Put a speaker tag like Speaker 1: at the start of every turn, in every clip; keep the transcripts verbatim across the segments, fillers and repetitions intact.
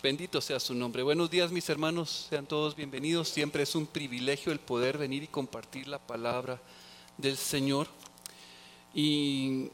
Speaker 1: Bendito sea su nombre. Buenos días, mis hermanos, sean todos bienvenidos. Siempre es un privilegio el poder venir y compartir la palabra del Señor. Y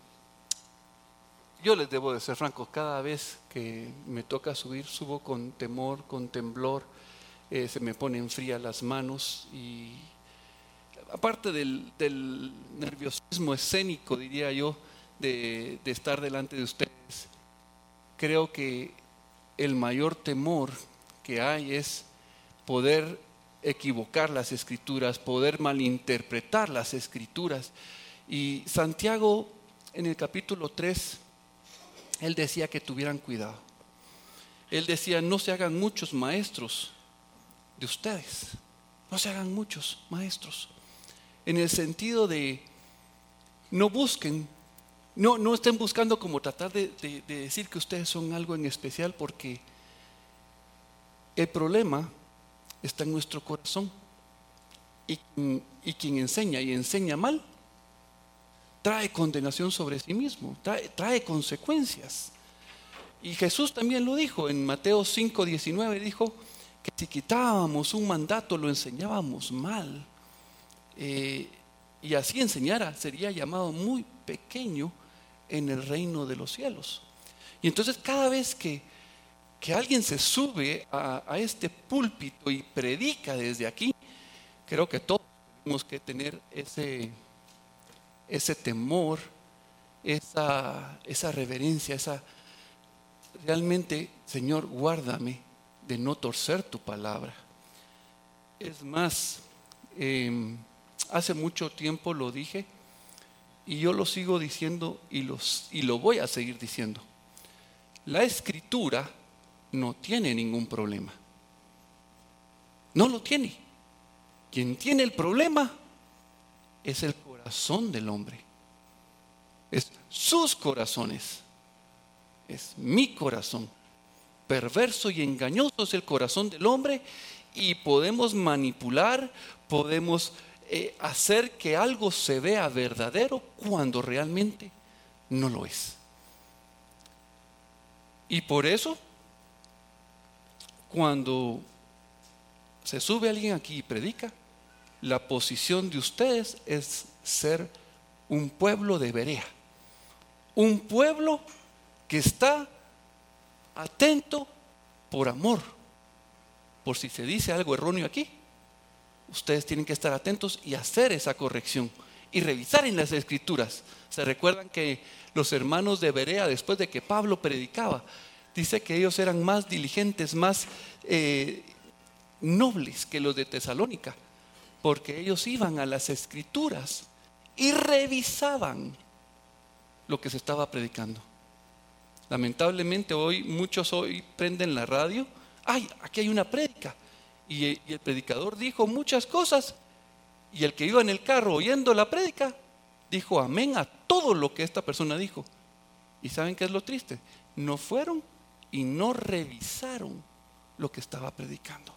Speaker 1: yo les debo de ser franco, cada vez que me toca subir, subo con temor, con temblor, eh, se me ponen frías las manos y aparte del, del nerviosismo escénico, diría yo, de, de estar delante de ustedes, creo que el mayor temor que hay es poder equivocar las escrituras, poder malinterpretar las escrituras. Y Santiago en el capítulo tres, él decía que tuvieran cuidado. Él decía, no se hagan muchos maestros de ustedes, no se hagan muchos maestros, en el sentido de no busquen, no, no estén buscando como tratar de, de, de decir que ustedes son algo en especial, porque el problema está en nuestro corazón y, y quien enseña y enseña mal trae condenación sobre sí mismo, trae, trae consecuencias. Y Jesús también lo dijo en Mateo cinco diecinueve, dijo que si quitábamos un mandato lo enseñábamos mal, eh, y así enseñara sería llamado muy pequeño en el reino de los cielos. Y entonces cada vez que, que alguien se sube a, a este púlpito y predica desde aquí, creo que todos tenemos que tener ese, ese temor, esa, esa reverencia, esa realmente, Señor, guárdame de no torcer tu palabra. Es más, eh, hace mucho tiempo lo dije, y yo lo sigo diciendo y, los, y lo voy a seguir diciendo. La escritura no tiene ningún problema. No lo tiene. Quien tiene el problema es el corazón del hombre. Es sus corazones. Es mi corazón. Perverso y engañoso es el corazón del hombre, y podemos manipular, podemos Eh, hacer que algo se vea verdadero cuando realmente no lo es. Y por eso, cuando se sube alguien aquí y predica, la posición de ustedes es ser un pueblo de Berea, un pueblo que está atento por amor. Por si se dice algo erróneo aquí, ustedes tienen que estar atentos y hacer esa corrección y revisar en las escrituras. Se recuerdan que los hermanos de Berea, después de que Pablo predicaba, dice que ellos eran más diligentes, más eh, nobles que los de Tesalónica, porque ellos iban a las escrituras y revisaban lo que se estaba predicando. Lamentablemente hoy muchos hoy prenden la radio, ay, aquí hay una prédica, y el predicador dijo muchas cosas, y el que iba en el carro oyendo la prédica dijo amén a todo lo que esta persona dijo. ¿Y saben qué es lo triste? No fueron y no revisaron lo que estaba predicando.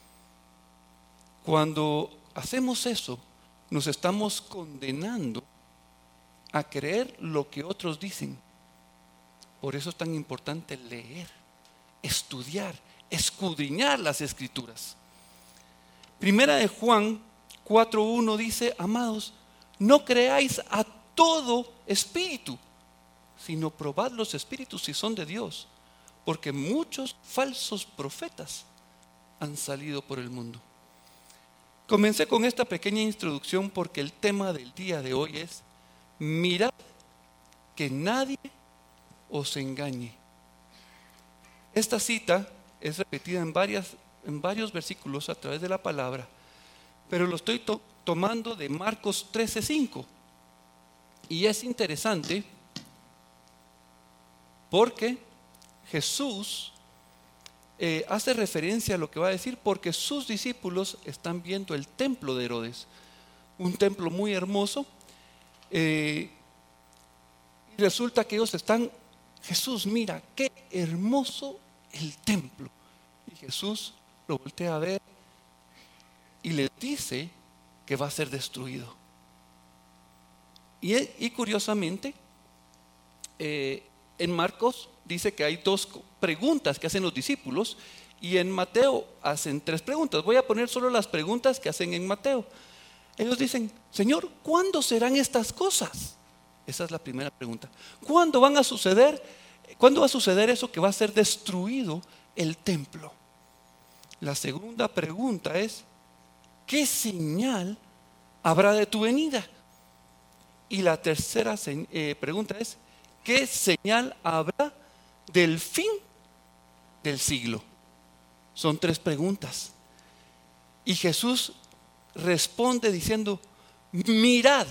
Speaker 1: Cuando hacemos eso, nos estamos condenando a creer lo que otros dicen. Por eso es tan importante leer, estudiar, escudriñar las escrituras. Primera de Juan cuatro uno dice, amados, no creáis a todo espíritu, sino probad los espíritus si son de Dios, porque muchos falsos profetas han salido por el mundo. Comencé con esta pequeña introducción porque el tema del día de hoy es: mirad que nadie os engañe. Esta cita es repetida en, varias, en varios versículos a través de la palabra, pero lo estoy to- tomando de Marcos trece cinco. Y es interesante porque Jesús eh, hace referencia a lo que va a decir, porque sus discípulos están viendo el templo de Herodes, un templo muy hermoso, eh, y resulta que ellos están, Jesús, mira qué hermoso el templo. Y Jesús lo voltea a ver y les dice que va a ser destruido. Y, y curiosamente, eh, en Marcos dice que hay dos preguntas que hacen los discípulos y en Mateo hacen tres preguntas. Voy a poner solo las preguntas que hacen en Mateo. Ellos dicen: Señor, ¿cuándo serán estas cosas? Esa es la primera pregunta. ¿Cuándo van a suceder? ¿Cuándo va a suceder eso que va a ser destruido el templo? La segunda pregunta es: ¿qué señal habrá de tu venida? Y la tercera eh, pregunta es: ¿qué señal habrá del fin del siglo? Son tres preguntas. Y Jesús responde diciendo: mirad,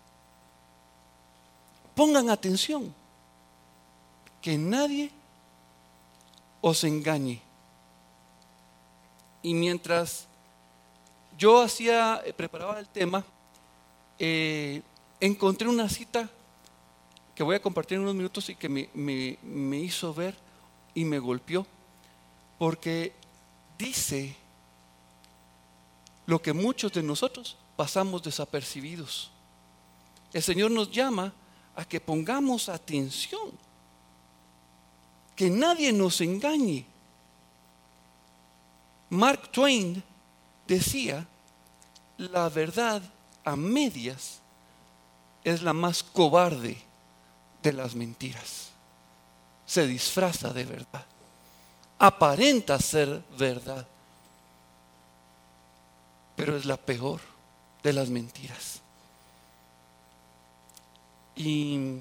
Speaker 1: pongan atención, que nadie os engañe. Y mientras yo hacía, preparaba el tema, eh, encontré una cita que voy a compartir en unos minutos y que me, me, me hizo ver y me golpeó, porque dice lo que muchos de nosotros pasamos desapercibidos. El Señor nos llama a que pongamos atención, que nadie nos engañe. Mark Twain decía: la verdad a medias es la más cobarde de las mentiras. Se disfraza de verdad, aparenta ser verdad, pero es la peor de las mentiras. Y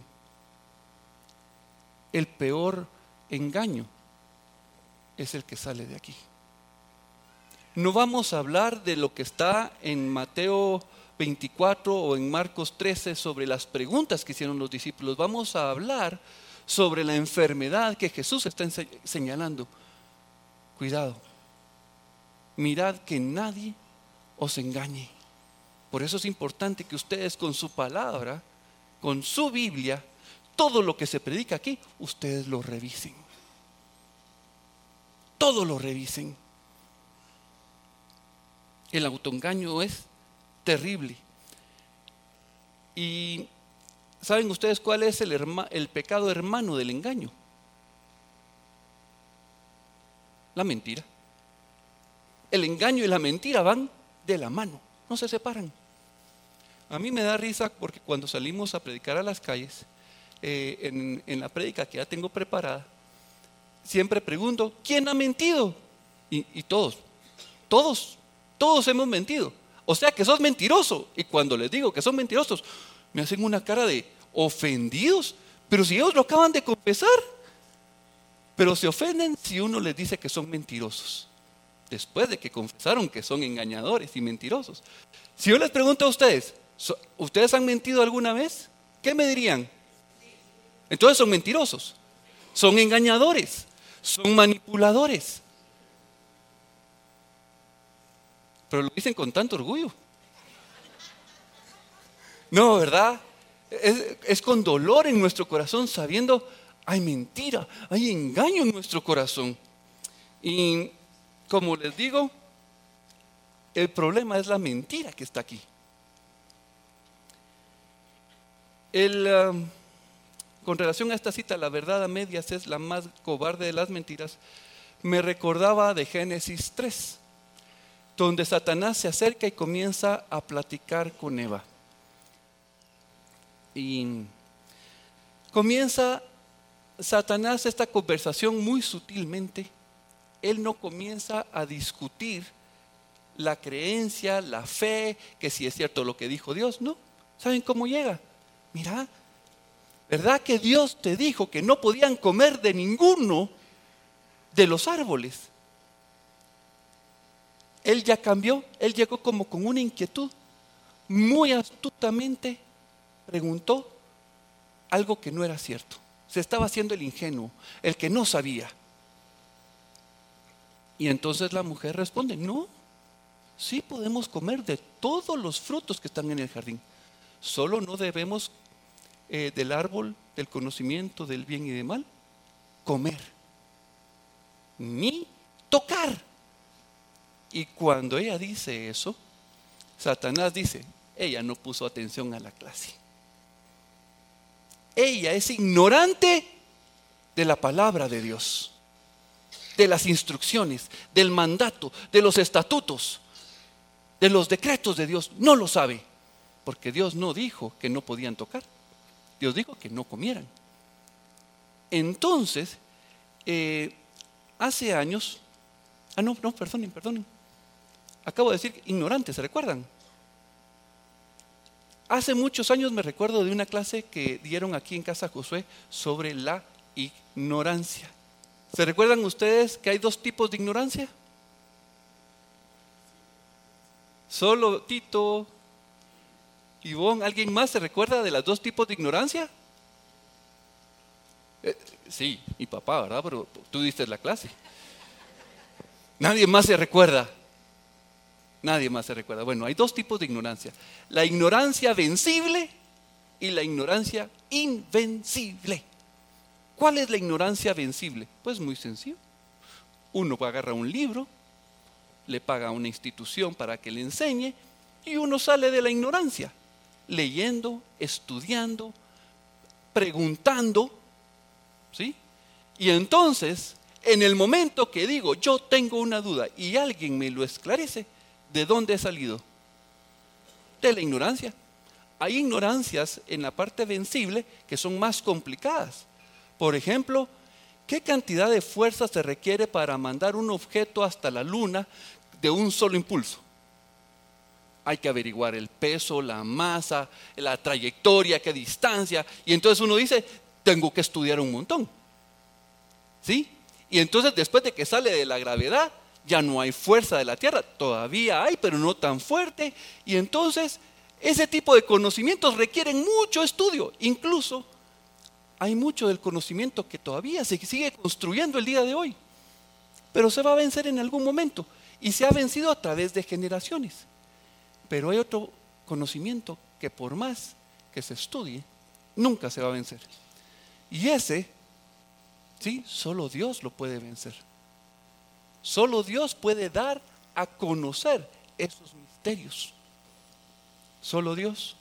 Speaker 1: el peor engaño es el que sale de aquí. No vamos a hablar de lo que está en Mateo veinticuatro o en Marcos trece sobre las preguntas que hicieron los discípulos. Vamos a hablar sobre la enfermedad que Jesús está señalando. Cuidado, mirad que nadie os engañe. Por eso es importante que ustedes con su palabra, con su Biblia, todo lo que se predica aquí, ustedes lo revisen. Todo lo revisen. El autoengaño es terrible. Y ¿saben ustedes cuál es el, herma, el pecado hermano del engaño? La mentira. El engaño y la mentira van de la mano, no se separan. A mí me da risa porque cuando salimos a predicar a las calles, eh, en, en la prédica que ya tengo preparada, siempre pregunto: ¿quién ha mentido? Y, y todos, todos, todos hemos mentido. O sea que sos mentiroso. Y cuando les digo que son mentirosos, me hacen una cara de ofendidos. Pero si ellos lo acaban de confesar. Pero se ofenden si uno les dice que son mentirosos, después de que confesaron que son engañadores y mentirosos. Si yo les pregunto a ustedes: ¿ustedes han mentido alguna vez? ¿Qué me dirían? Entonces son mentirosos, son engañadores, son manipuladores. Pero lo dicen con tanto orgullo. No, ¿verdad? Es, es con dolor en nuestro corazón, sabiendo hay mentira, hay engaño en nuestro corazón. Y como les digo, el problema es la mentira que está aquí. El, uh, con relación a esta cita, la verdad a medias es la más cobarde de las mentiras, me recordaba de Génesis tres, donde Satanás se acerca y comienza a platicar con Eva. Y comienza Satanás esta conversación muy sutilmente. Él no comienza a discutir la creencia, la fe, que si es cierto lo que dijo Dios. No, ¿saben cómo llega? Mira, ¿verdad que Dios te dijo que no podían comer de ninguno de los árboles? Él ya cambió, él llegó como con una inquietud. Muy astutamente preguntó algo que no era cierto. Se estaba haciendo el ingenuo, el que no sabía. Y entonces la mujer responde: no, sí podemos comer de todos los frutos que están en el jardín. Solo no debemos eh, del árbol del conocimiento del bien y del mal comer, ni tocar. Y cuando ella dice eso, Satanás dice: ella no puso atención a la clase. Ella es ignorante de la palabra de Dios, de las instrucciones, del mandato, de los estatutos, de los decretos de Dios, no lo sabe, porque Dios no dijo que no podían tocar, Dios dijo que no comieran. Entonces, eh, hace años, ah no, no, perdonen, perdonen, acabo de decir ignorantes, ¿se recuerdan? Hace muchos años me recuerdo de una clase que dieron aquí en Casa Josué sobre la ignorancia. ¿Se recuerdan ustedes que hay dos tipos de ignorancia? Solo Tito, Ivonne, ¿alguien más se recuerda de los dos tipos de ignorancia? Eh, sí, mi papá, ¿verdad? Pero tú diste la clase. Nadie más se recuerda. Nadie más se recuerda. Bueno, hay dos tipos de ignorancia. La ignorancia vencible y la ignorancia invencible. ¿Cuál es la ignorancia vencible? Pues muy sencillo. Uno agarra un libro, le paga a una institución para que le enseñe y uno sale de la ignorancia, leyendo, estudiando, preguntando, ¿sí? Y entonces, en el momento que digo, yo tengo una duda y alguien me lo esclarece, ¿de dónde he salido? De la ignorancia. Hay ignorancias en la parte vencible que son más complicadas. Por ejemplo, ¿qué cantidad de fuerza se requiere para mandar un objeto hasta la luna de un solo impulso? Hay que averiguar el peso, la masa, la trayectoria, qué distancia. Y entonces uno dice, tengo que estudiar un montón. ¿Sí? Y entonces después de que sale de la gravedad, ya no hay fuerza de la Tierra. Todavía hay, pero no tan fuerte. Y entonces ese tipo de conocimientos requieren mucho estudio. Incluso hay mucho del conocimiento que todavía se sigue construyendo el día de hoy, pero se va a vencer en algún momento y se ha vencido a través de generaciones. Pero hay otro conocimiento que por más que se estudie, nunca se va a vencer. Y ese, sí, solo Dios lo puede vencer. Solo Dios puede dar a conocer esos misterios. Solo Dios.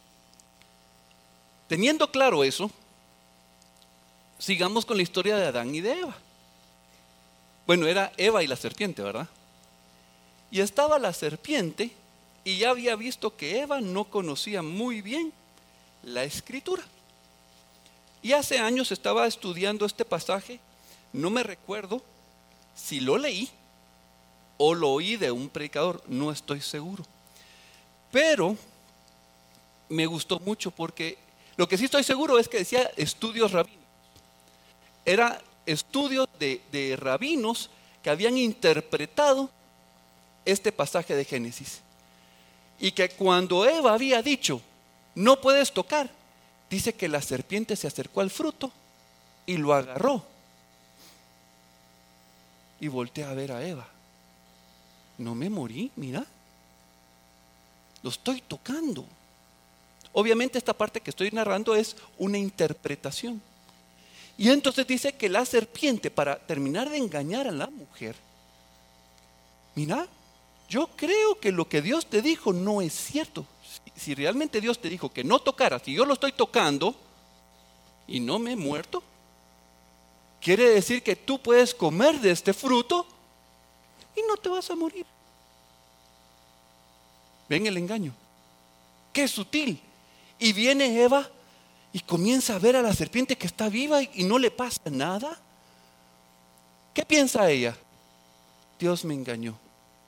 Speaker 1: Teniendo claro eso, sigamos con la historia de Adán y de Eva. Bueno, era Eva y la serpiente, ¿verdad? Y estaba la serpiente y ya había visto que Eva no conocía muy bien la escritura. Y hace años estaba estudiando este pasaje, no me recuerdo si lo leí o lo oí de un predicador, no estoy seguro. Pero me gustó mucho porque lo que sí estoy seguro es que decía estudios rabínicos. Era estudios de, de rabinos que habían interpretado este pasaje de Génesis. Y que cuando Eva había dicho, no puedes tocar, dice que la serpiente se acercó al fruto y lo agarró. Y voltea a ver a Eva. No me morí, mira. Lo estoy tocando. Obviamente esta parte que estoy narrando es una interpretación. Y entonces dice que la serpiente, para terminar de engañar a la mujer, mira, yo creo que lo que Dios te dijo no es cierto. Si, si realmente Dios te dijo que no tocaras, si yo lo estoy tocando y no me he muerto, quiere decir que tú puedes comer de este fruto y no te vas a morir. ¿Ven el engaño? Qué sutil. Y viene Eva y comienza a ver a la serpiente que está viva y no le pasa nada. ¿Qué piensa ella? Dios me engañó.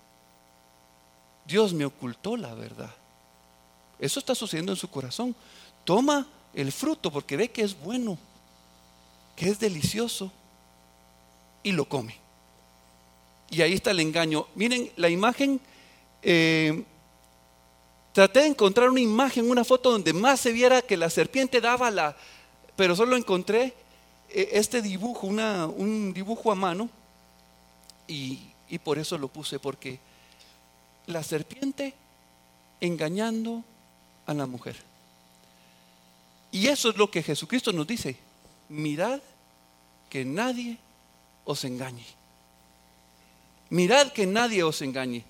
Speaker 1: Dios me ocultó la verdad. Eso está sucediendo en su corazón. Toma el fruto porque ve que es bueno, que es delicioso y lo come. Y ahí está el engaño. Miren la imagen. Eh, traté de encontrar una imagen, una foto donde más se viera que la serpiente daba la, pero solo encontré eh, este dibujo, una, un dibujo a mano y, y por eso lo puse, porque la serpiente engañando a la mujer. Y eso es lo que Jesucristo nos dice: mirad que nadie os engañe. Mirad que nadie os engañe.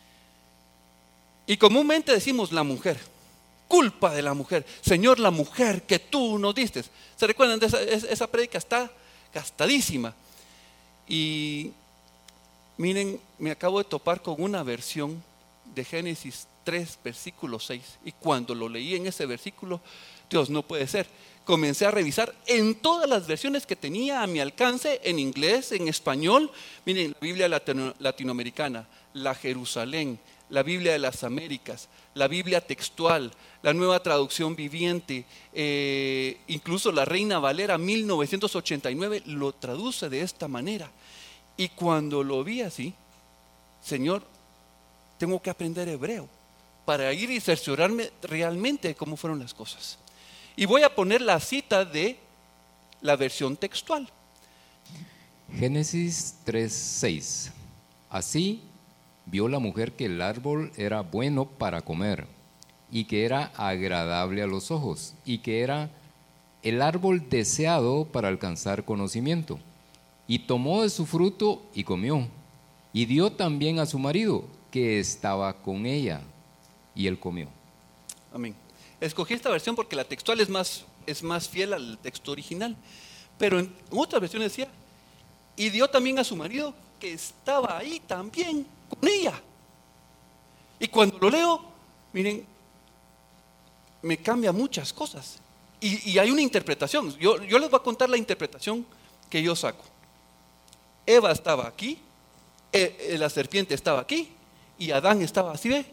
Speaker 1: Y comúnmente decimos la mujer, culpa de la mujer. Señor, la mujer que tú nos diste. ¿Se recuerdan de esa, esa prédica? Está gastadísima. Y miren, me acabo de topar con una versión de Génesis tres, versículo seis. Y cuando lo leí en ese versículo, Dios, no puede ser. Comencé a revisar en todas las versiones que tenía a mi alcance, en inglés, en español. Miren, la Biblia latino, latinoamericana, la Jerusalén, la Biblia de las Américas, la Biblia textual, la Nueva Traducción Viviente, eh, incluso la Reina Valera mil novecientos ochenta y nueve lo traduce de esta manera. Y cuando lo vi así, Señor, tengo que aprender hebreo para ir y cerciorarme realmente de cómo fueron las cosas. Y voy a poner la cita de la versión textual.
Speaker 2: Génesis tres, seis. Así vio la mujer que el árbol era bueno para comer y que era agradable a los ojos y que era el árbol deseado para alcanzar conocimiento. Y tomó de su fruto y comió. Y dio también a su marido que estaba con ella y él comió.
Speaker 1: Amén. Escogí esta versión porque la textual es más, es más fiel al texto original. Pero en otra versión decía, y dio también a su marido que estaba ahí también con ella. Y cuando lo leo, miren, me cambia muchas cosas. Y, y hay una interpretación. Yo, yo les voy a contar la interpretación que yo saco. Eva estaba aquí, eh, la serpiente estaba aquí, y Adán estaba así, ¿ve?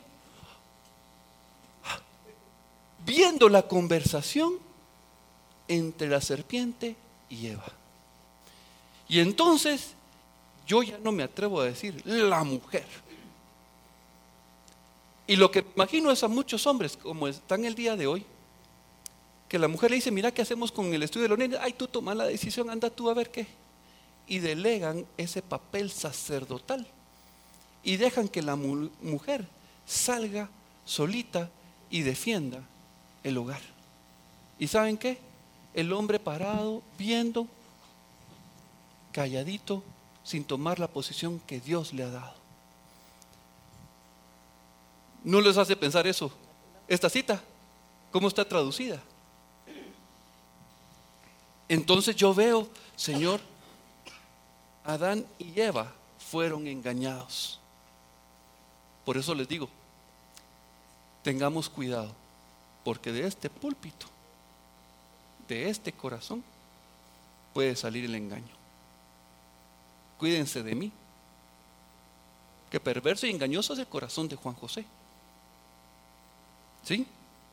Speaker 1: Viendo la conversación entre la serpiente y Eva. Y entonces yo ya no me atrevo a decir la mujer. Y lo que imagino es a muchos hombres, como están el día de hoy, que la mujer le dice, mira qué hacemos con el estudio de los nenes, ay, tú toma la decisión, anda tú a ver qué. Y delegan ese papel sacerdotal y dejan que la mu- mujer salga solita y defienda el hogar. ¿Y saben qué? El hombre parado, viendo, calladito, sin tomar la posición que Dios le ha dado. ¿No les hace pensar eso? Esta cita, ¿cómo está traducida? Entonces yo veo, Señor, Adán y Eva fueron engañados. Por eso les digo, tengamos cuidado, porque de este púlpito, de este corazón, puede salir el engaño. Cuídense de mí, que perverso y engañoso es el corazón de Juan José. ¿Sí?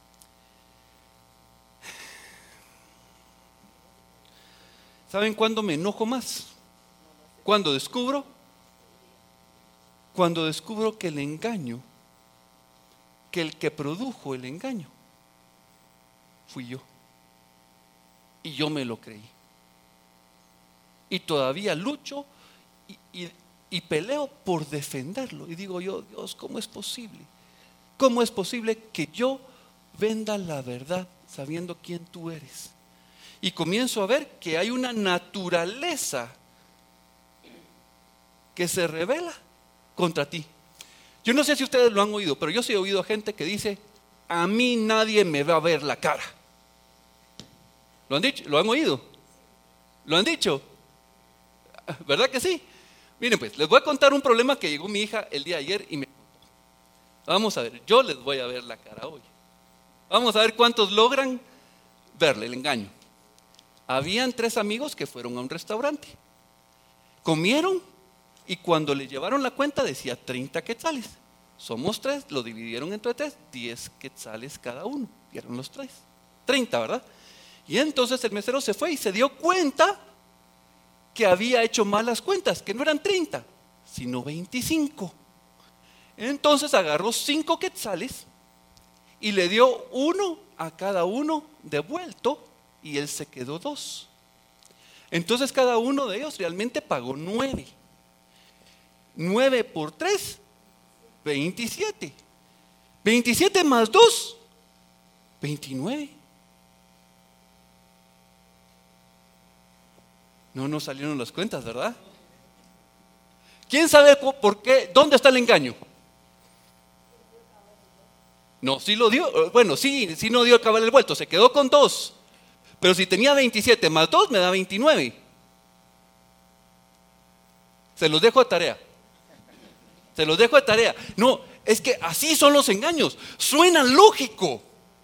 Speaker 1: ¿Saben cuándo me enojo más? Cuando descubro, cuando descubro que el engaño, que el que produjo el engaño, fui yo. Y yo me lo creí. Y todavía lucho y, y, y peleo por defenderlo. Y digo yo, Dios, ¿cómo es posible? ¿Cómo es posible que yo venda la verdad sabiendo quién tú eres? Y comienzo a ver que hay una naturaleza que se revela contra ti. Yo no sé si ustedes lo han oído, pero yo sí he oído gente que dice, a mí nadie me va a ver la cara. ¿Lo han dicho? ¿Lo han oído? ¿Lo han dicho? ¿Verdad que sí? Miren pues, les voy a contar un problema que llegó mi hija el día de ayer y me contó. Vamos a ver, yo les voy a ver la cara hoy. Vamos a ver cuántos logran verle el engaño. Habían tres amigos que fueron a un restaurante. Comieron y cuando le llevaron la cuenta decía treinta quetzales. Somos tres, lo dividieron entre tres, diez quetzales cada uno. Y eran los tres. treinta, ¿verdad? Y entonces el mesero se fue y se dio cuenta que había hecho malas cuentas, que no eran treinta, sino veinticinco. Entonces agarró cinco quetzales y le dio uno a cada uno devuelto y él se quedó dos. Entonces cada uno de ellos realmente pagó nueve. nueve por tres, veintisiete. veintisiete más dos, veintinueve. No nos salieron las cuentas, ¿verdad? ¿Quién sabe por qué? ¿Dónde está el engaño? No, sí lo dio. Bueno, sí, sí no dio el cabal el vuelto. Se quedó con dos. Pero si tenía veintisiete más dos me da veintinueve. Se los dejo a tarea. Se los dejo a tarea. No, es que así son los engaños. Suenan lógico.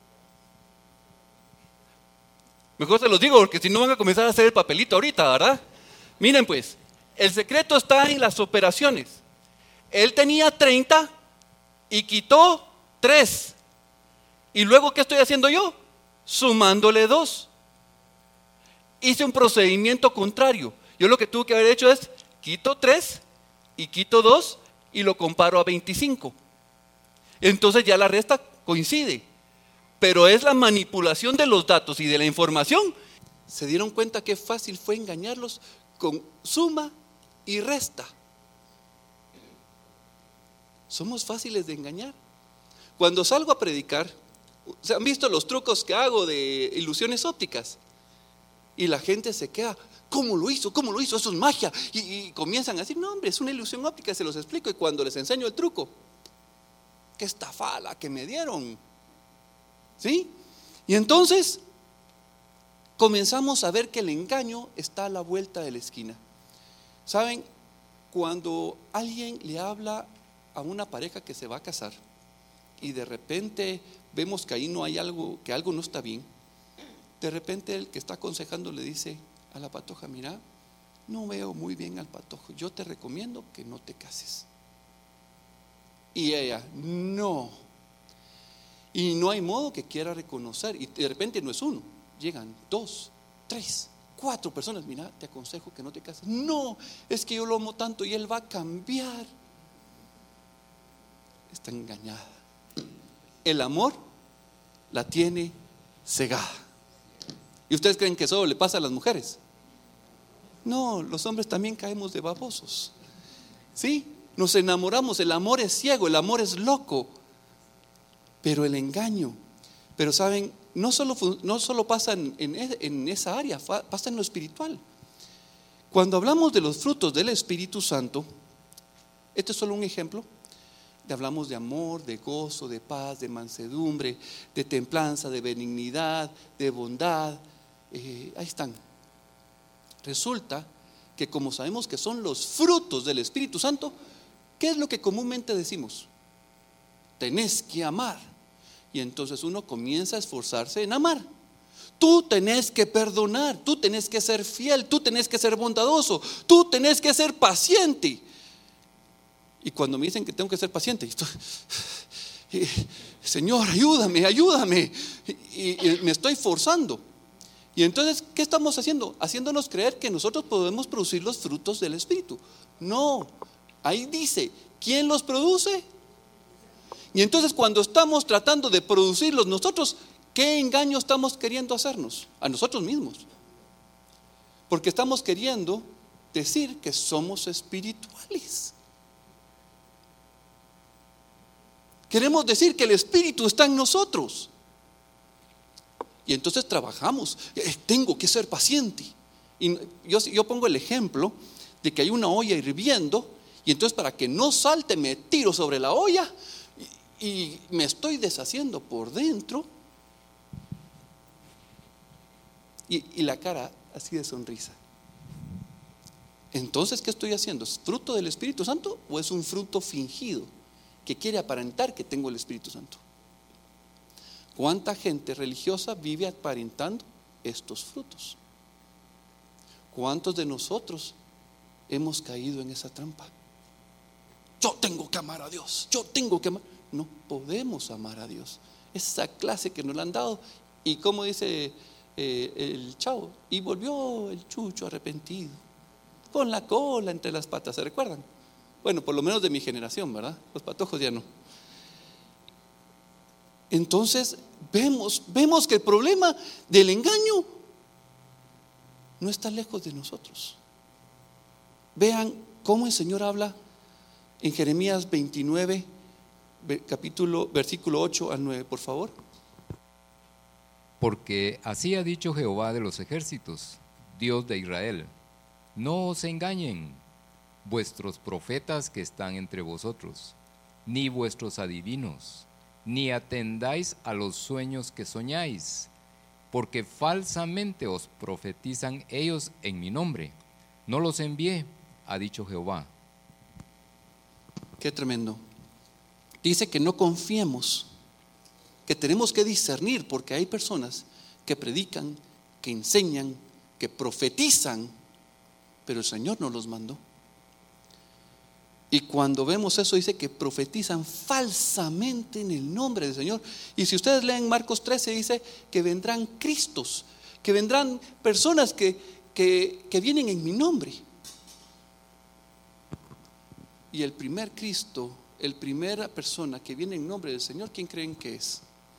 Speaker 1: Mejor se los digo porque si no van a comenzar a hacer el papelito ahorita, ¿verdad? Miren pues, el secreto está en las operaciones. Él tenía treinta y quitó tres. ¿Y luego qué estoy haciendo yo? Sumándole dos. Hice un procedimiento contrario. Yo lo que tuve que haber hecho es, quito tres y quito dos y lo comparo a veinticinco. Entonces ya la resta coincide. Pero es la manipulación de los datos y de la información. Se dieron cuenta qué fácil fue engañarlos con suma y resta. Somos fáciles de engañar. Cuando salgo a predicar, ¿se han visto los trucos que hago de ilusiones ópticas? Y la gente se queda, ¿cómo lo hizo? ¿Cómo lo hizo? Eso es magia. Y, y comienzan a decir, no hombre, es una ilusión óptica, se los explico. Y cuando les enseño el truco, qué estafada que me dieron. ¿Sí? Y entonces comenzamos a ver que el engaño está a la vuelta de la esquina. ¿Saben? Cuando alguien le habla a una pareja que se va a casar y de repente vemos que ahí no hay algo, que algo no está bien, de repente el que está aconsejando le dice a la patoja, mira, no veo muy bien al patojo, yo te recomiendo que no te cases. Y ella, no. Y no hay modo que quiera reconocer. Y de repente no es uno, llegan dos, tres, cuatro personas. Mira, te aconsejo que no te cases. No, es que yo lo amo tanto y él va a cambiar. Está engañada. El amor la tiene cegada. ¿Y ustedes creen que eso le pasa a las mujeres? No, los hombres también caemos de babosos. ¿Sí? Nos enamoramos, el amor es ciego, el amor es loco. Pero el engaño, pero saben, no solo, no solo pasa en, en, en esa área, pasa en lo espiritual. Cuando hablamos de los frutos del Espíritu Santo, este es solo un ejemplo. Hablamos de amor, de gozo, de paz, de mansedumbre, de templanza, de benignidad, de bondad. Eh, ahí están. Resulta que como sabemos que son los frutos del Espíritu Santo, ¿qué es lo que comúnmente decimos? Tenés que amar. Y entonces uno comienza a esforzarse en amar. Tú tenés que perdonar, tú tenés que ser fiel, tú tenés que ser bondadoso, tú tenés que ser paciente. Y cuando me dicen que tengo que ser paciente, estoy, Señor, ayúdame, ayúdame. Y, y me estoy forzando. Y entonces, ¿qué estamos haciendo? Haciéndonos creer que nosotros podemos producir los frutos del Espíritu. No, ahí dice, ¿quién los produce? Y entonces cuando estamos tratando de producirlos nosotros, ¿qué engaño estamos queriendo hacernos? A nosotros mismos. Porque estamos queriendo decir que somos espirituales. Queremos decir que el Espíritu está en nosotros. Y entonces trabajamos, eh, tengo que ser paciente. Y yo, yo pongo el ejemplo de que hay una olla hirviendo y entonces para que no salte me tiro sobre la olla y, y me estoy deshaciendo por dentro y, y la cara así de sonrisa. Entonces, ¿qué estoy haciendo? ¿Es fruto del Espíritu Santo o es un fruto fingido que quiere aparentar que tengo el Espíritu Santo? ¿Cuánta gente religiosa vive aparentando estos frutos? ¿Cuántos de nosotros hemos caído en esa trampa? Yo tengo que amar a Dios, yo tengo que amar. No podemos amar a Dios. Esa clase que nos la han dado. Y como dice eh, el chavo, y volvió el chucho arrepentido, con la cola entre las patas, ¿se recuerdan? Bueno, por lo menos de mi generación, ¿verdad? Los patojos ya no. Entonces vemos, vemos que el problema del engaño no está lejos de nosotros. Vean cómo el Señor habla en Jeremías veintinueve, capítulo, versículo ocho al nueve, por favor.
Speaker 2: Porque así ha dicho Jehová de los ejércitos, Dios de Israel: no os engañen vuestros profetas que están entre vosotros, ni vuestros adivinos, ni atendáis a los sueños que soñáis, porque falsamente os profetizan ellos en mi nombre. No los envié, ha dicho Jehová.
Speaker 1: Qué tremendo. Dice que no confiemos, que tenemos que discernir, porque hay personas que predican, que enseñan, que profetizan, pero el Señor no los mandó. Y cuando vemos eso, dice que profetizan falsamente en el nombre del Señor. Y si ustedes leen Marcos trece, dice que vendrán Cristos, que vendrán personas que, que, que vienen en mi nombre. Y el primer Cristo, el primera persona que viene en nombre del Señor, ¿quién creen que es?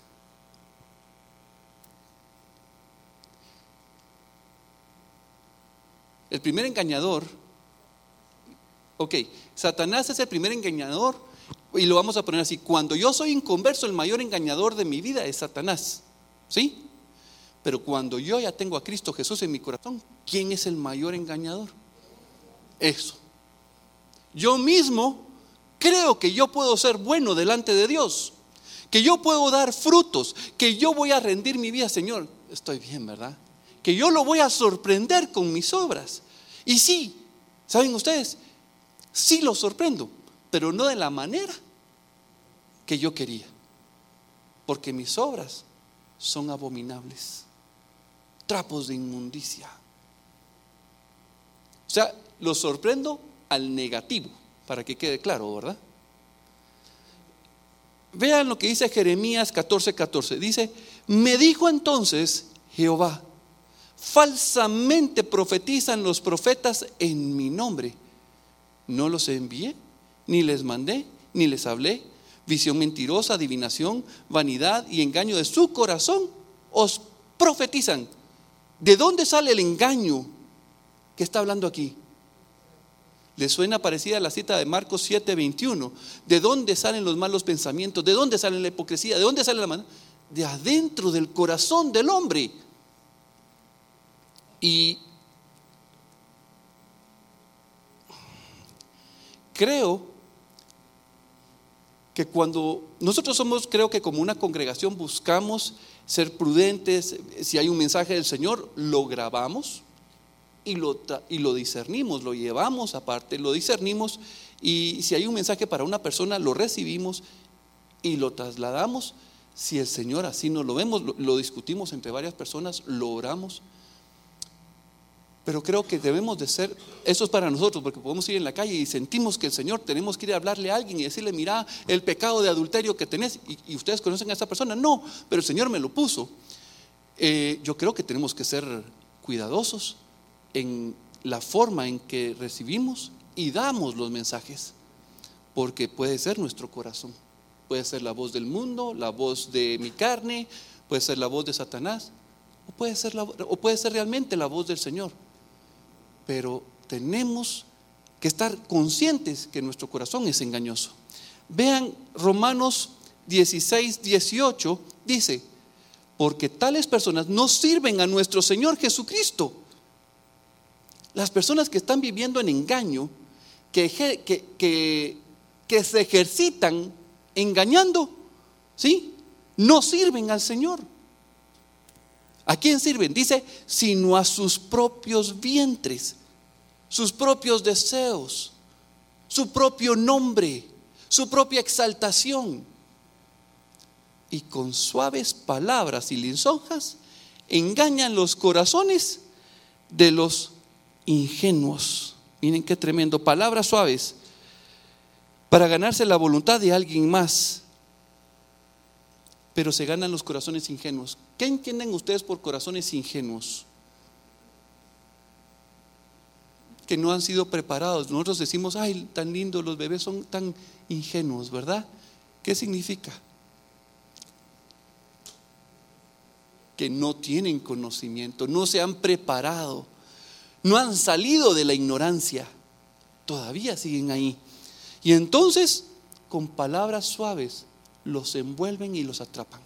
Speaker 1: El primer engañador. Ok, Satanás es el primer engañador, y lo vamos a poner así: cuando yo soy inconverso, el mayor engañador de mi vida es Satanás, ¿sí? Pero cuando yo ya tengo a Cristo Jesús en mi corazón, ¿quién es el mayor engañador? Eso. Yo mismo creo que yo puedo ser bueno delante de Dios, que yo puedo dar frutos, que yo voy a rendir mi vida, Señor, estoy bien, ¿verdad? Que yo lo voy a sorprender con mis obras. Y sí, ¿saben ustedes? Sí lo sorprendo, pero no de la manera que yo quería, porque mis obras son abominables, trapos de inmundicia. O sea, lo sorprendo al negativo, para que quede claro, ¿verdad? Vean lo que dice Jeremías catorce catorce. Dice: me dijo entonces Jehová, falsamente profetizan los profetas en mi nombre. No los envié, ni les mandé, ni les hablé. Visión mentirosa, adivinación, vanidad y engaño de su corazón os profetizan. ¿De dónde sale el engaño que está hablando aquí? ¿Les suena parecida a la cita de Marcos siete veintiuno? ¿De dónde salen los malos pensamientos? ¿De dónde sale la hipocresía? ¿De dónde sale la maldad? De adentro del corazón del hombre. Y creo que cuando nosotros somos, creo que como una congregación buscamos ser prudentes. Si hay un mensaje del Señor, lo grabamos y lo, y lo discernimos, lo llevamos aparte, lo discernimos, y si hay un mensaje para una persona, lo recibimos y lo trasladamos. Si el Señor así nos lo vemos, lo, lo discutimos entre varias personas, lo oramos. Pero creo que debemos de ser, eso es para nosotros, porque podemos ir en la calle y sentimos que el Señor, tenemos que ir a hablarle a alguien y decirle: mira el pecado de adulterio que tenés, y, y ustedes conocen a esa persona. No, pero el Señor me lo puso. eh, Yo creo que tenemos que ser cuidadosos en la forma en que recibimos y damos los mensajes, porque puede ser nuestro corazón, puede ser la voz del mundo, la voz de mi carne, puede ser la voz de Satanás, o puede ser, la, o puede ser realmente la voz del Señor. Pero tenemos que estar conscientes que nuestro corazón es engañoso. Vean Romanos dieciséis dieciocho, dice: porque tales personas no sirven a nuestro Señor Jesucristo. Las personas que están viviendo en engaño, que, que, que, que se ejercitan engañando, ¿sí?, no sirven al Señor. ¿A quién sirven? Dice: sino a sus propios vientres, sus propios deseos, su propio nombre, su propia exaltación. Y con suaves palabras y lisonjas engañan los corazones de los ingenuos. Miren qué tremendo, palabras suaves para ganarse la voluntad de alguien más, pero se ganan los corazones ingenuos. ¿Qué entienden ustedes por corazones ingenuos? Que no han sido preparados. Nosotros decimos: ay, tan lindo, los bebés son tan ingenuos, ¿verdad? ¿Qué significa? Que no tienen conocimiento, no se han preparado, no han salido de la ignorancia, todavía siguen ahí. Y entonces, con palabras suaves, los envuelven y los atrapan.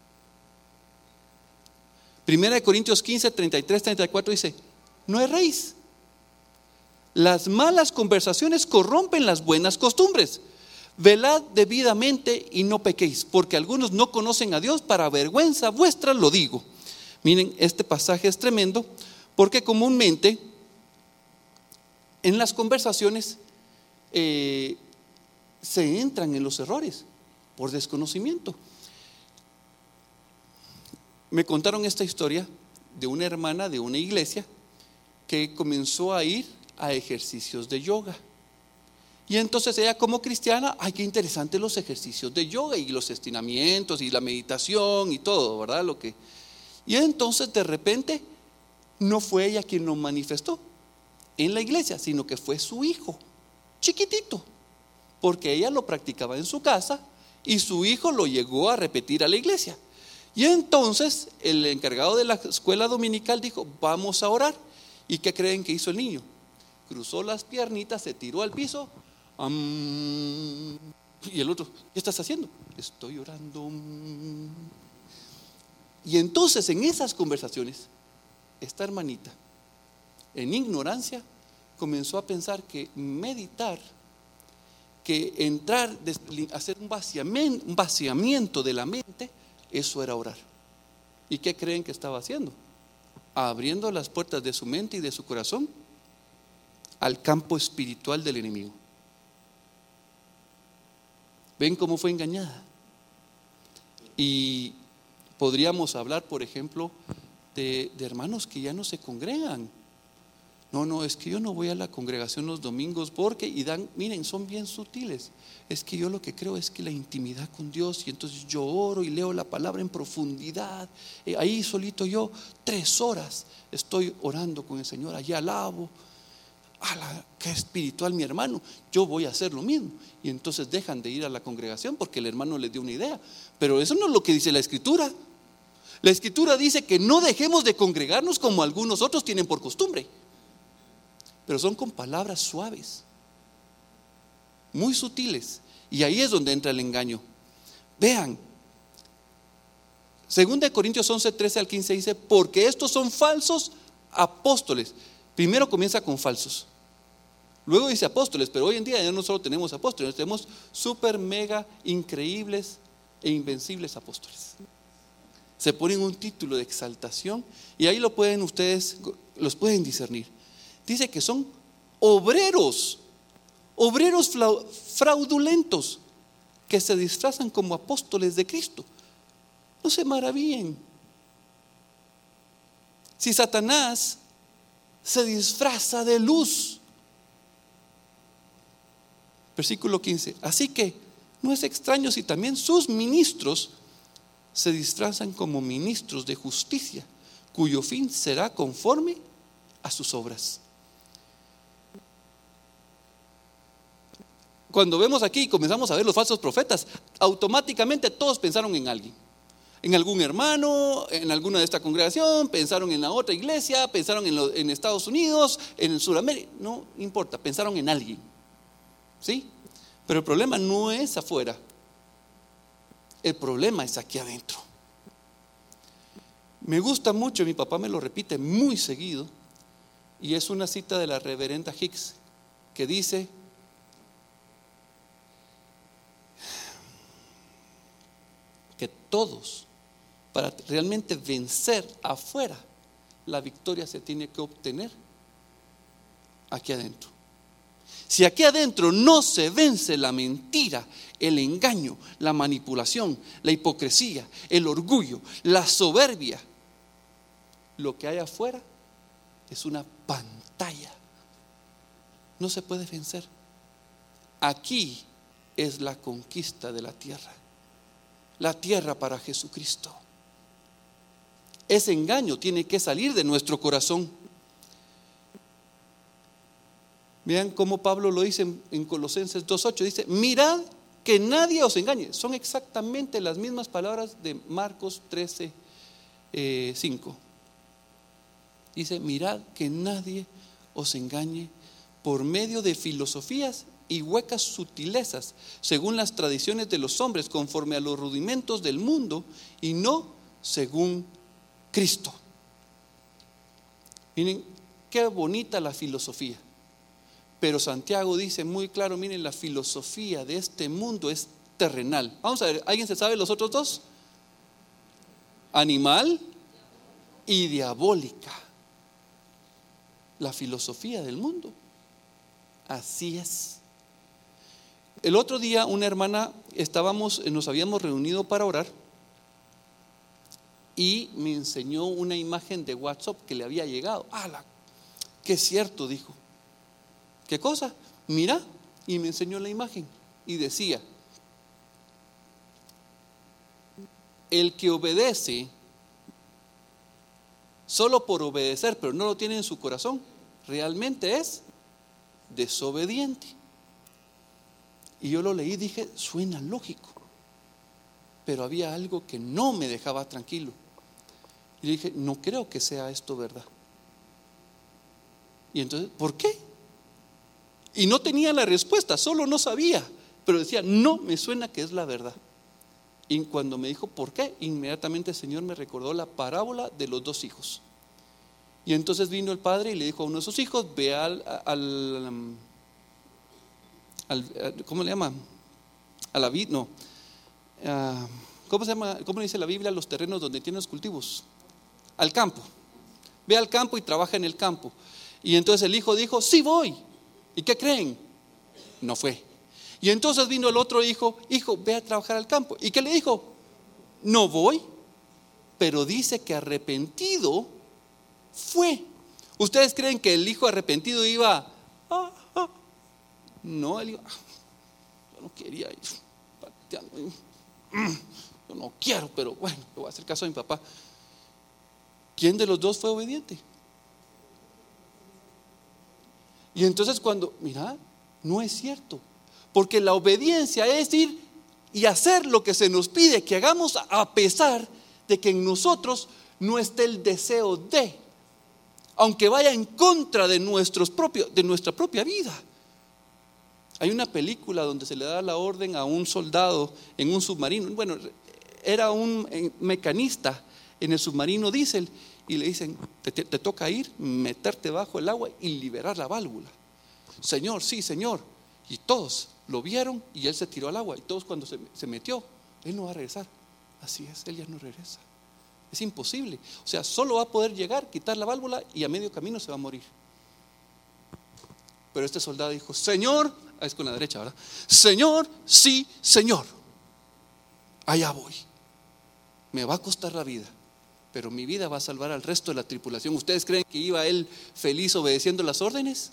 Speaker 1: Primera de Corintios quince, treinta y tres, treinta y cuatro dice: no erréis. Las malas conversaciones corrompen las buenas costumbres. Velad debidamente y no pequéis, porque algunos no conocen a Dios, para vergüenza vuestra lo digo. Miren, este pasaje es tremendo, porque comúnmente en las conversaciones eh, se entran en los errores por desconocimiento. Me contaron esta historia de una hermana de una iglesia que comenzó a ir a ejercicios de yoga. Y entonces ella, como cristiana, ay, qué interesante los ejercicios de yoga y los estiramientos y la meditación y todo, ¿verdad? Lo que... Y entonces de repente no fue ella quien lo manifestó en la iglesia, sino que fue su hijo, chiquitito, porque ella lo practicaba en su casa y su hijo lo llegó a repetir a la iglesia. Y entonces el encargado de la escuela dominical dijo: vamos a orar. ¿Y qué creen que hizo el niño? Cruzó las piernitas, se tiró al piso. Um, y el otro: ¿qué estás haciendo? Estoy orando. Y entonces en esas conversaciones, esta hermanita, en ignorancia, comenzó a pensar que meditar, que entrar, hacer un vaciamiento, un vaciamiento de la mente, eso era orar. ¿Y qué creen que estaba haciendo? Abriendo las puertas de su mente y de su corazón al campo espiritual del enemigo. ¿Ven cómo fue engañada? Y podríamos hablar, por ejemplo, de, de hermanos que ya no se congregan. No, no, es que yo no voy a la congregación los domingos porque, y dan, miren, son bien sutiles. Es que yo lo que creo es que la intimidad con Dios, y entonces yo oro y leo la palabra en profundidad. Eh, ahí solito yo, tres horas estoy orando con el Señor, allí alabo. ¡Hala, qué espiritual mi hermano! Yo voy a hacer lo mismo. Y entonces dejan de ir a la congregación porque el hermano les dio una idea. Pero eso no es lo que dice la Escritura. La Escritura dice que no dejemos de congregarnos como algunos otros tienen por costumbre. Pero son con palabras suaves, muy sutiles. Y ahí es donde entra el engaño. Vean, Segunda de Corintios once, trece al quince dice: porque estos son falsos apóstoles. Primero comienza con falsos, luego dice apóstoles, pero hoy en día ya no solo tenemos apóstoles, tenemos super, mega, increíbles e invencibles apóstoles. Se ponen un título de exaltación y ahí lo pueden ustedes, los pueden discernir. Dice que son obreros, obreros fraudulentos que se disfrazan como apóstoles de Cristo. No se maravillen. Si Satanás se disfraza de luz. Versículo quince. Así que no es extraño si también sus ministros se disfrazan como ministros de justicia, cuyo fin será conforme a sus obras. Cuando vemos aquí y comenzamos a ver los falsos profetas, automáticamente todos pensaron en alguien, en algún hermano, en alguna de esta congregación, pensaron en la otra iglesia, pensaron en, lo, en Estados Unidos, en Sudamérica, no importa, pensaron en alguien, ¿sí? Pero el problema no es afuera, el problema es aquí adentro. Me gusta mucho, mi papá me lo repite muy seguido, y es una cita de la reverenda Hicks que dice: que todos, para realmente vencer afuera, la victoria se tiene que obtener aquí adentro. Si aquí adentro no se vence la mentira, el engaño, la manipulación, la hipocresía, el orgullo, la soberbia, lo que hay afuera es una pantalla. No se puede vencer. Aquí es la conquista de la tierra. La tierra para Jesucristo. Ese engaño tiene que salir de nuestro corazón. Vean cómo Pablo lo dice en, en Colosenses dos ocho. Dice: mirad que nadie os engañe. Son exactamente las mismas palabras de Marcos trece cinco. Dice: mirad que nadie os engañe por medio de filosofías y huecas sutilezas, según las tradiciones de los hombres, conforme a los rudimentos del mundo, y no según Cristo. Miren qué bonita la filosofía. Pero Santiago dice muy claro: miren, la filosofía de este mundo es terrenal. Vamos a ver, ¿alguien se sabe los otros dos? Animal y diabólica. La filosofía del mundo Así es. El otro día una hermana, estábamos, nos habíamos reunido para orar y me enseñó una imagen de WhatsApp que le había llegado. ¡Hala! ¡Qué cierto! Dijo. ¿Qué cosa? Mira, y me enseñó la imagen y decía: el que obedece solo por obedecer, pero no lo tiene en su corazón, realmente es desobediente. Y yo lo leí y dije, suena lógico, pero había algo que no me dejaba tranquilo. Y le dije, no creo que sea esto verdad. Y entonces, ¿por qué? Y no tenía la respuesta, solo no sabía, pero decía, no me suena que es la verdad. Y cuando me dijo por qué, inmediatamente el Señor me recordó la parábola de los dos hijos. Y entonces vino el padre y le dijo a uno de sus hijos: ve al, al, al ¿cómo le llama? A la vid, no. Uh, ¿Cómo se llama? ¿Cómo dice la Biblia los terrenos donde tienen los cultivos? Al campo. Ve al campo y trabaja en el campo. Y entonces el hijo dijo: sí voy. ¿Y qué creen? No fue. Y entonces vino el otro hijo: hijo, ve a trabajar al campo. ¿Y qué le dijo? No voy. Pero dice que arrepentido fue. ¿Ustedes creen que el hijo arrepentido iba? Ah, ah. No, él iba: yo no quería ir pateando. Yo no quiero, pero bueno, le voy a hacer caso a mi papá. ¿Quién de los dos fue obediente? Y entonces cuando, mira, no es cierto. Porque la obediencia es ir y hacer lo que se nos pide que hagamos, a pesar de que en nosotros no esté el deseo de, aunque vaya en contra de, nuestros propios, de nuestra propia vida. Hay una película donde se le da la orden a un soldado en un submarino. Bueno, era un mecanista en el submarino diésel y le dicen: te, te, te toca ir, meterte bajo el agua y liberar la válvula. Señor, sí, señor. Y todos lo vieron y él se tiró al agua. Y todos, cuando se, se metió, él no va a regresar. Así es, él ya no regresa. Es imposible. O sea, solo va a poder llegar, quitar la válvula y a medio camino se va a morir. Pero este soldado dijo: Señor, es con la derecha, ¿verdad? Señor, sí, Señor, allá voy. Me va a costar la vida, pero mi vida va a salvar al resto de la tripulación. ¿Ustedes creen que iba él feliz obedeciendo las órdenes?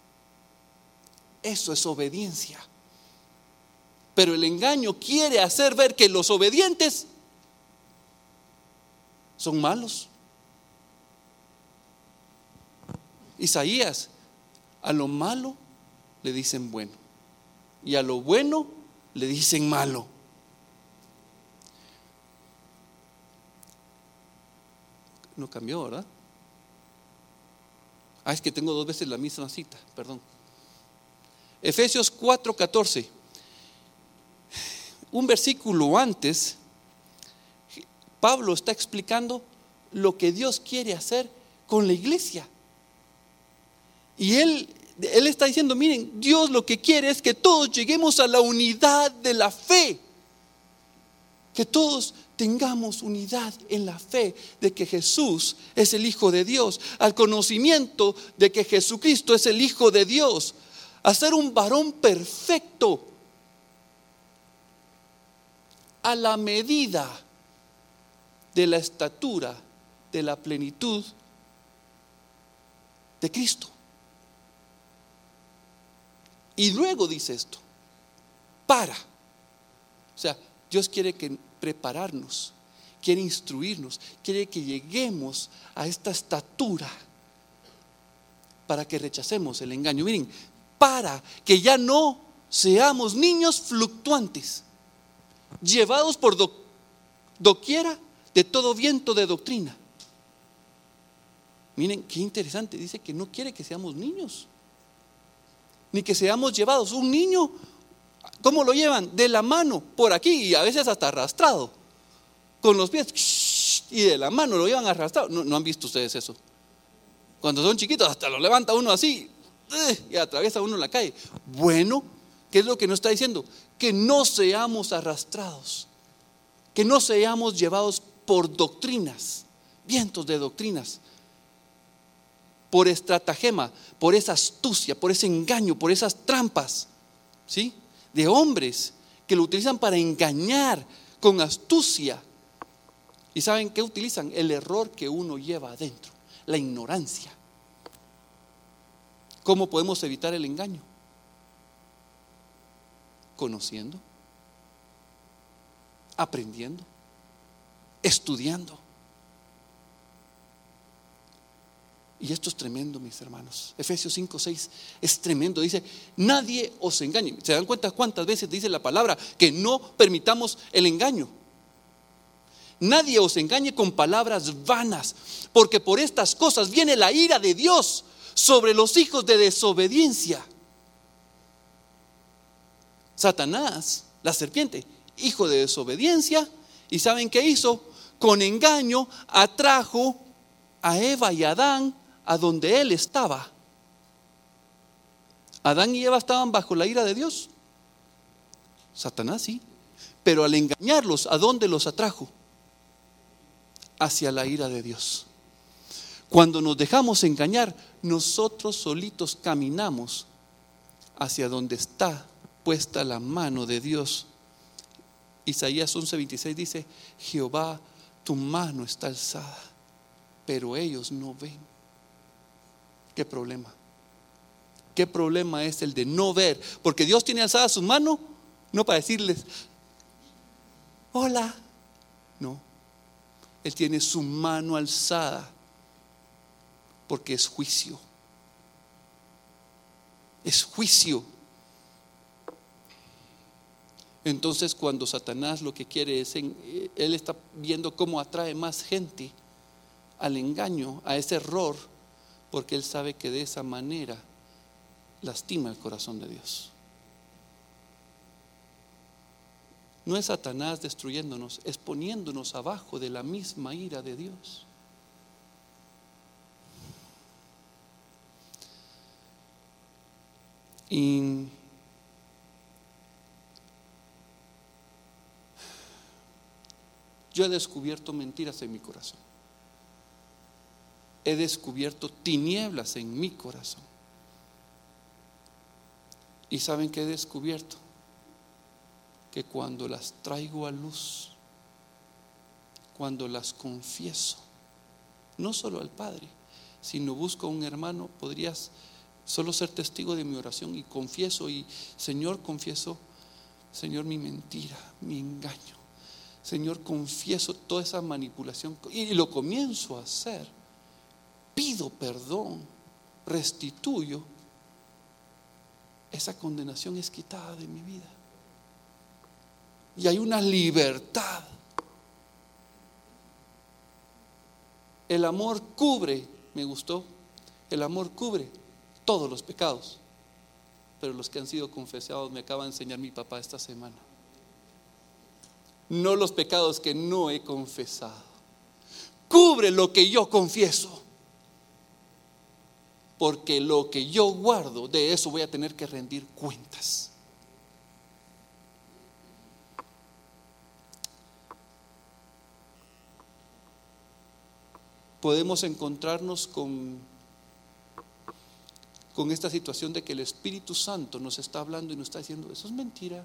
Speaker 1: Eso es obediencia. Pero el engaño quiere hacer ver que los obedientes son malos. Isaías: a lo malo le dicen bueno, y a lo bueno le dicen malo. No cambió, ¿verdad? Ah, es que tengo dos veces la misma cita, perdón. Efesios cuatro catorce. Un versículo antes, Pablo está explicando lo que Dios quiere hacer con la iglesia. Y él, él está diciendo: miren, Dios lo que quiere es que todos lleguemos a la unidad de la fe. Que todos tengamos unidad en la fe de que Jesús es el Hijo de Dios, al conocimiento de que Jesucristo es el Hijo de Dios, a ser un varón perfecto, a la medida de la estatura de la plenitud de Cristo. Y luego dice esto: para, o sea, Dios quiere que prepararnos, quiere instruirnos, quiere que lleguemos a esta estatura para que rechacemos el engaño. Miren, para que ya no seamos niños fluctuantes, llevados por do, doquiera de todo viento de doctrina. Miren qué interesante, dice que no quiere que seamos niños, ni que seamos llevados. Un niño, ¿cómo lo llevan? De la mano, por aquí, y a veces hasta arrastrado, con los pies, y de la mano lo llevan arrastrado. ¿No, no han visto ustedes eso? Cuando son chiquitos, hasta lo levanta uno así y atraviesa uno la calle. Bueno, ¿qué es lo que nos está diciendo? Que no seamos arrastrados, que no seamos llevados por doctrinas, vientos de doctrinas. por estratagema, por esa astucia, por ese engaño, por esas trampas, ¿sí?, de hombres que lo utilizan para engañar con astucia. ¿Y saben qué utilizan? El error que uno lleva adentro, la ignorancia. ¿Cómo podemos evitar el engaño? Conociendo, aprendiendo, estudiando. Y esto es tremendo, mis hermanos. Efesios cinco, seis es tremendo. Dice, nadie os engañe. ¿Se dan cuenta cuántas veces dice la palabra que no permitamos el engaño? Nadie os engañe con palabras vanas, porque por estas cosas viene la ira de Dios sobre los hijos de desobediencia. Satanás, la serpiente, hijo de desobediencia, ¿y saben qué hizo? Con engaño atrajo a Eva y a Adán a donde él estaba. Adán y Eva estaban bajo la ira de Dios. Satanás sí, pero al engañarlos, ¿a dónde los atrajo? Hacia la ira de Dios. Cuando nos dejamos engañar, nosotros solitos caminamos hacia donde está puesta la mano de Dios. Isaías once, veintiséis dice, Jehová, tu mano está alzada, pero ellos no ven. ¿Qué problema? ¿Qué problema es el de no ver? Porque Dios tiene alzada su mano, no para decirles, hola. No, Él tiene su mano alzada porque es juicio. Es juicio. Entonces, cuando Satanás lo que quiere es, él está viendo cómo atrae más gente al engaño, a ese error, porque él sabe que de esa manera lastima el corazón de Dios. No es Satanás destruyéndonos, es poniéndonos abajo de la misma ira de Dios. Y yo he descubierto mentiras en mi corazón. He descubierto tinieblas en mi corazón. ¿Y saben qué he descubierto? Que cuando las traigo a luz, cuando las confieso, no solo al Padre, sino busco a un hermano, podrías solo ser testigo de mi oración y confieso, y Señor, confieso, Señor, mi mentira, mi engaño. Señor, confieso toda esa manipulación y lo comienzo a hacer. Pido perdón, restituyo. Esa condenación es quitada de mi vida. Y hay una libertad. El amor cubre, me gustó, el amor cubre todos los pecados, pero los que han sido confesados, me acaba de enseñar mi papá esta semana. No los pecados que no he confesado. Cubre lo que yo confieso, porque lo que yo guardo, de eso voy a tener que rendir cuentas. Podemos encontrarnos con, con esta situación de que el Espíritu Santo nos está hablando y nos está diciendo, eso es mentira.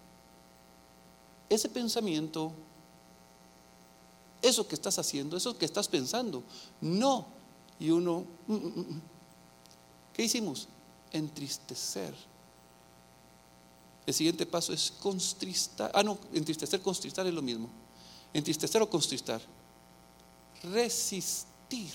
Speaker 1: Ese pensamiento, eso que estás haciendo, eso que estás pensando, no. Y uno, mm, mm, mm. ¿qué hicimos? Entristecer. El siguiente paso es contristar. Ah, no, entristecer, contristar es lo mismo. Entristecer o contristar. Resistir.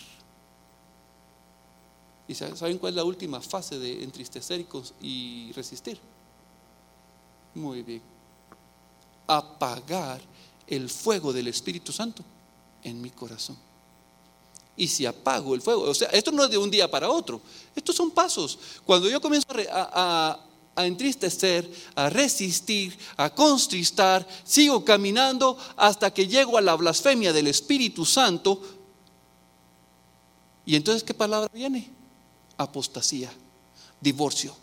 Speaker 1: ¿Y saben cuál es la última fase de entristecer y resistir? Muy bien. Apagar el fuego del Espíritu Santo en mi corazón. Y si apago el fuego, o sea, esto no es de un día para otro, estos son pasos. Cuando yo comienzo a, a, a entristecer, a resistir, a contristar, sigo caminando hasta que llego a la blasfemia del Espíritu Santo. Y entonces, ¿qué palabra viene? Apostasía, divorcio.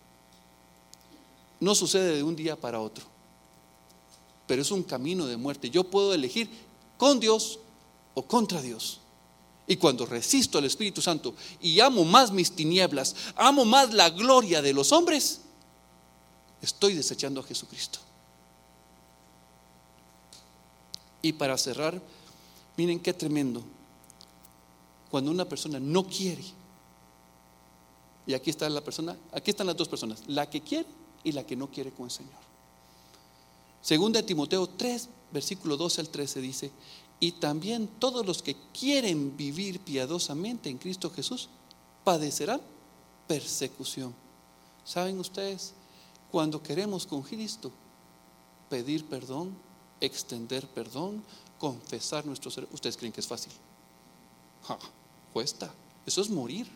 Speaker 1: No sucede de un día para otro, pero es un camino de muerte. Yo puedo elegir con Dios o contra Dios. Y cuando resisto al Espíritu Santo y amo más mis tinieblas, amo más la gloria de los hombres, estoy desechando a Jesucristo. Y para cerrar, miren qué tremendo. Cuando una persona no quiere, y aquí está la persona, aquí están las dos personas, la que quiere y la que no quiere con el Señor. Segunda de Timoteo tres, versículo doce al trece dice: y también todos los que quieren vivir piadosamente en Cristo Jesús padecerán persecución. ¿Saben ustedes? Cuando queremos con Cristo pedir perdón, extender perdón, confesar nuestros errores, ¿ustedes creen que es fácil? Ja, cuesta, eso es morir.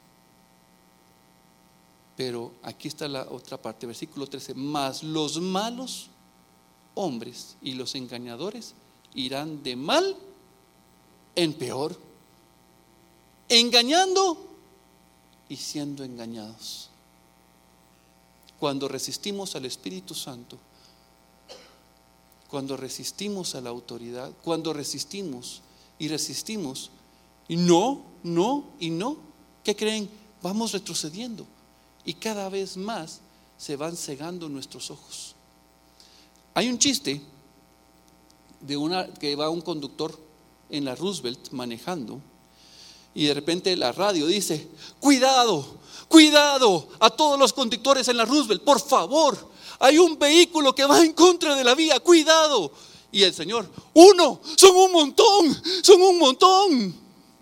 Speaker 1: Pero aquí está la otra parte, versículo trece: mas los malos hombres y los engañadores irán de mal en peor, engañando y siendo engañados. Cuando resistimos al Espíritu Santo, cuando resistimos a la autoridad, cuando resistimos y resistimos y no, no y no, ¿qué creen? Vamos retrocediendo y cada vez más se van cegando nuestros ojos. Hay un chiste de una que va un conductor en la Roosevelt manejando y de repente la radio dice: cuidado, cuidado a todos los conductores en la Roosevelt, por favor, hay un vehículo que va en contra de la vía, cuidado. Y el señor: uno, son un montón, son un montón.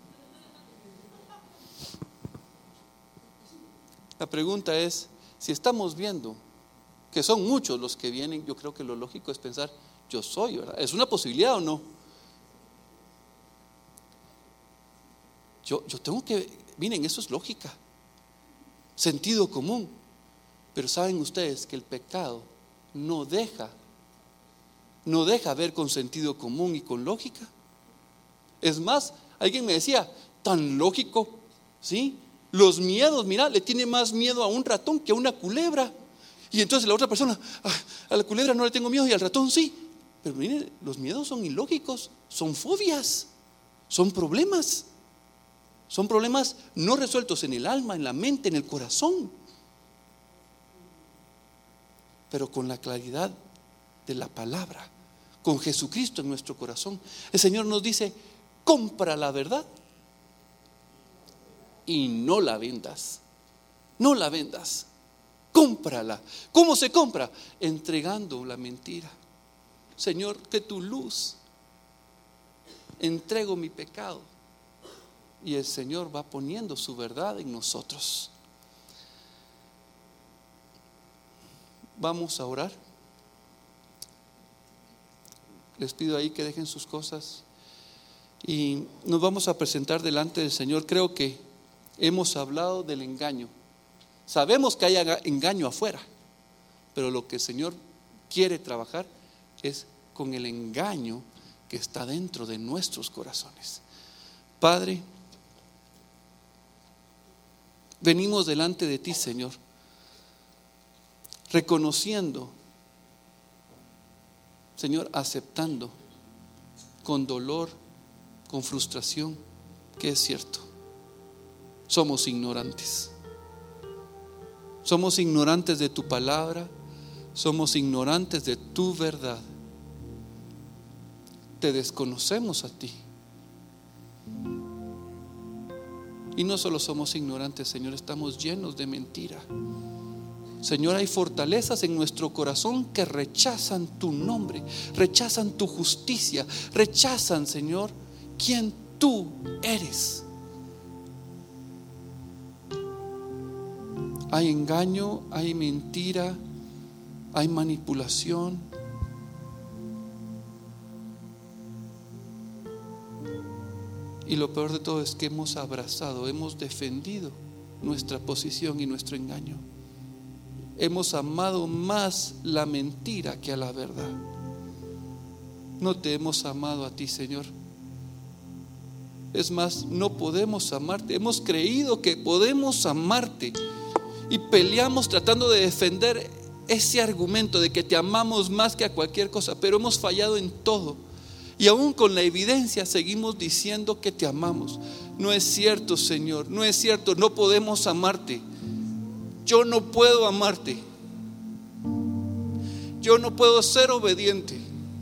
Speaker 1: La pregunta es, si estamos viendo que son muchos los que vienen, yo creo que lo lógico es pensar: yo soy, ¿verdad? ¿Es una posibilidad o no? Yo, yo tengo que, miren, eso es lógica, sentido común. Pero saben ustedes que el pecado no deja, no deja ver con sentido común y con lógica. Es más, alguien me decía, tan lógico, ¿sí? Los miedos, mira, le tiene más miedo a un ratón que a una culebra. Y entonces la otra persona: a la culebra no le tengo miedo y al ratón sí. Pero miren, los miedos son ilógicos, son fobias, son problemas. Son problemas no resueltos en el alma, en la mente, en el corazón. Pero con la claridad de la palabra, con Jesucristo en nuestro corazón, el Señor nos dice: compra la verdad y no la vendas. No la vendas, cómprala. ¿Cómo se compra? Entregando la mentira. Señor, que tu luz, entrego mi pecado, y el Señor va poniendo su verdad en nosotros. Vamos a orar. Les pido ahí que dejen sus cosas y nos vamos a presentar delante del Señor. Creo que hemos hablado del engaño. Sabemos que hay engaño afuera, pero lo que el Señor quiere trabajar es con el engaño que está dentro de nuestros corazones. Padre, venimos delante de ti, Señor, reconociendo, Señor, aceptando con dolor, con frustración, que es cierto, somos ignorantes. Somos ignorantes de tu palabra, somos ignorantes de tu verdad. Te desconocemos a ti. Y no solo somos ignorantes, Señor, estamos llenos de mentira. Señor, hay fortalezas en nuestro corazón que rechazan tu nombre, rechazan tu justicia, rechazan, Señor, quién tú eres. Hay engaño, hay mentira, hay manipulación. Y lo peor de todo es que hemos abrazado, hemos defendido nuestra posición y nuestro engaño. Hemos amado más la mentira que a la verdad. No te hemos amado a ti, Señor. Es más, no podemos amarte. Hemos creído que podemos amarte y peleamos tratando de defender ese argumento de que te amamos más que a cualquier cosa, pero hemos fallado en todo. Y aún con la evidencia seguimos diciendo que te amamos. No es cierto, Señor, no es cierto, no podemos amarte. Yo no puedo amarte. Yo no puedo ser obediente.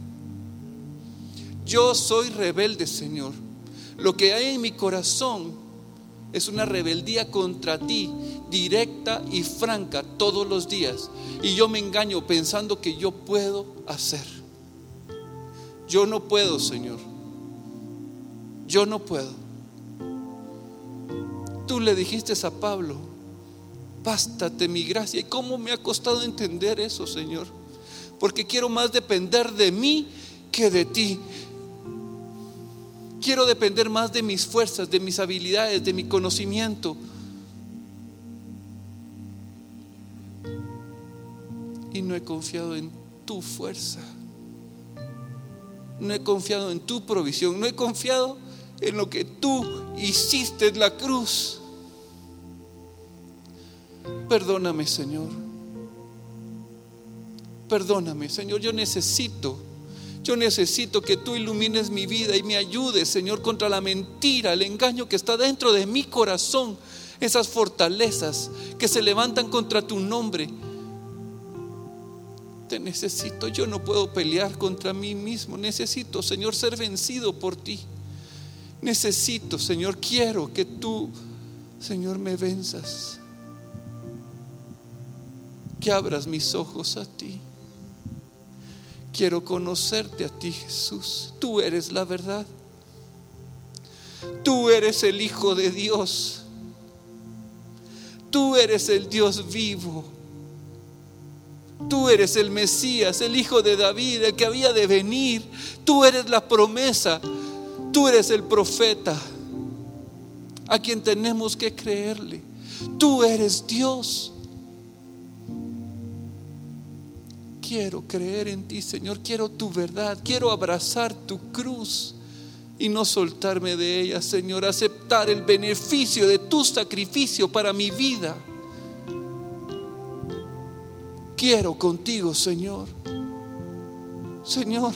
Speaker 1: Yo soy rebelde, Señor. Lo que hay en mi corazón es una rebeldía contra ti, directa y franca todos los días. Y yo me engaño pensando que yo puedo hacer. Yo no puedo, Señor. Yo no puedo. Tú le dijiste a Pablo: bástate mi gracia. ¿Y cómo me ha costado entender eso, Señor? Porque quiero más depender de mí que de ti. Quiero depender más de mis fuerzas, de mis habilidades, de mi conocimiento. Y no he confiado en tu fuerza. No he confiado en tu provisión. No he confiado en lo que tú hiciste en la cruz. Perdóname, Señor. Perdóname, Señor. Yo necesito Yo necesito que tú ilumines mi vida y me ayudes, Señor, contra la mentira, el engaño que está dentro de mi corazón. Esas fortalezas que se levantan contra tu nombre. Te necesito. Yo no puedo pelear contra mí mismo. Necesito, Señor, ser vencido por ti. Necesito, Señor, quiero que tú, Señor, me venzas. Que abras mis ojos a ti. Quiero conocerte a ti, Jesús. Tú eres la verdad. Tú eres el Hijo de Dios. Tú eres el Dios vivo. Tú eres el Mesías, el Hijo de David, el que había de venir. Tú eres la promesa. Tú eres el profeta a quien tenemos que creerle. Tú eres Dios. Quiero creer en ti, Señor. Quiero tu verdad. Quiero abrazar tu cruz y no soltarme de ella, Señor. Aceptar el beneficio de tu sacrificio para mi vida. Quiero contigo, Señor. Señor,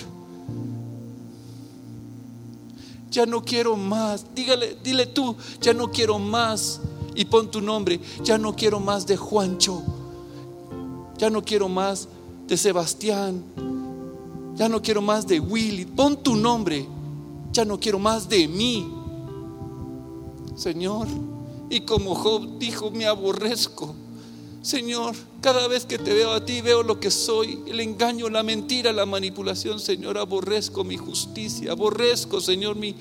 Speaker 1: ya no quiero más. Dígale, dile tú, ya no quiero más. Y pon tu nombre. Ya no quiero más de Juancho. Ya no quiero más de Sebastián. Ya no quiero más de Willy. Pon tu nombre. Ya no quiero más de mí, Señor. Y como Job dijo, me aborrezco, Señor. Cada vez que te veo a ti, veo lo que soy: el engaño, la mentira, la manipulación. Señor, aborrezco mi justicia. Aborrezco, Señor, mi,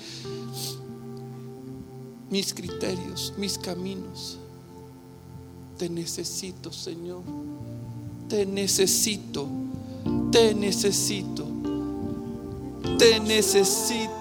Speaker 1: mis criterios, mis caminos. Te necesito, Señor. Te necesito, te necesito, te necesito.